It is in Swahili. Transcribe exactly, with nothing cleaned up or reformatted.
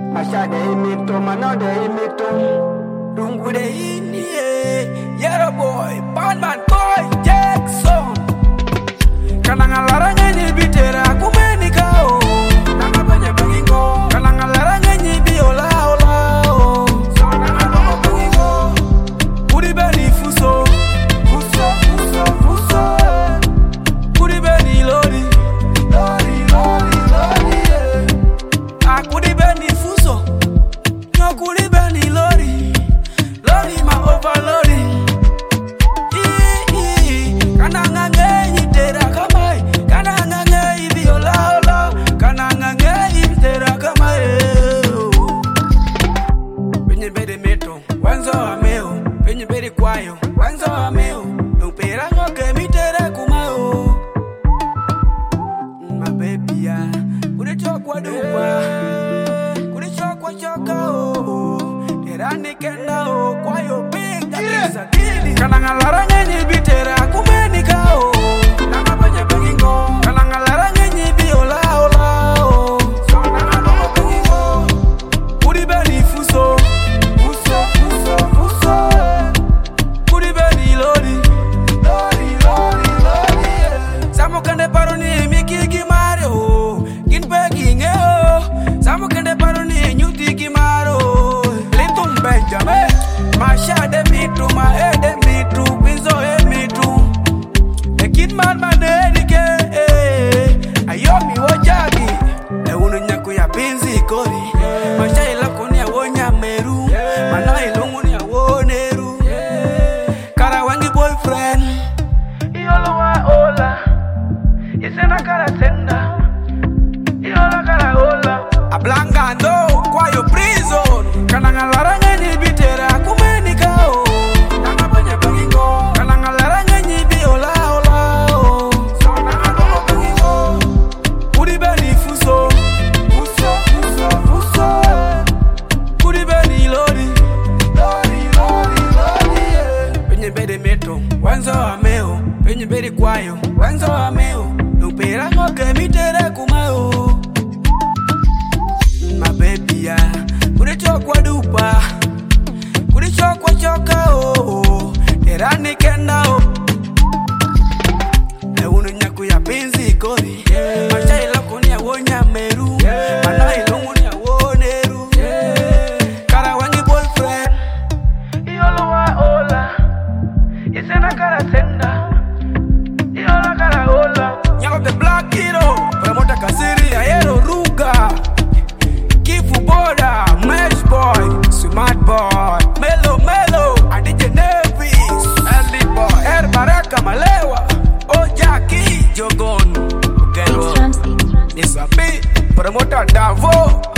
Asha de imito, mano de imito. Dungu de ini, Yellow boy, Batman boy, Jackson. Kananga laranga ni bitera kumeni kao. Nanga banya bangingo. Kananga laranga ni biola ola o. Nanga banya bangingo. Kuri beni fuso, fuso, fuso, fuso. Kuri beni lori, lori, lori, lori. Ah, kuri beni fuso, no kuri beni lori, lori ma overloading. Kananga ngenyi tera kamai, kananga ngenyi biola ola, kananga ngenyi tera kamai. Penye bede meto, wanzo ameo, penye bede kwayo, wanzo ameo, upera ngoke mitere kumao. My baby ya, kure chokwa duwa, kure chokwa choka o, tera nikenda o, kwayo pinga kisa gili. Kananga laranga nyi bitera kumeni kao, nanga banya bangingo, kananga laranga nyi biola ola o, nanga banya bangingo, kuri beni fuso, fuso, fuso, fuso, kuri beni lori, lori, lori, lori. Samo kande paro ni miki ki Mario, kin pegi ngeo, samo kande paro ni nyuti ki maro. Litum Benjamin, masha de mitu, ma e de mitu, pinzo e mitu. E kid man man edike, ayomi wojagi, e unu nyaku ya pinzi kori. Masha ilako ni ya wonya meru, mana ilungu ni ya woneru. Kara wangi boyfriend, iyolo wa ola, isena kara senda, iyolo kara ola. Ablanga no, kwa yo prison, kananga laranga ni bitera kumeni kao. Nanga banya bangingo, kananga laranga ni biola ola o. Nanga banya bangingo, kuri beni fuso, fuso, fuso, fuso. Kuri beni lori, lori, lori, lori. Penye bede meto, wanzo ameo, penye bede kwayo, wanzo ameo, upera ngoke mitere kumao. My baby ya, kuri chokwa dupa, kuri chokwa choka o, tera nikenda o. E unu nyaku ya pinzi kori, masha ilako ni ya wonya meru, mana ilungu ni ya woneru. Kara wangi boyfriend, iyolo wa ola, isena kara senda, iyolo kara ola. Nyako the black hero, promota kasiri ya yero ruga. Kifu Boda, Mesh Boy, Smart Boy, Melo Melo, Adije Nevis, Early Boy, Er Baraka Malewa, Ojaki, Jogon, Gelo, Nisabi, Promoter Davo.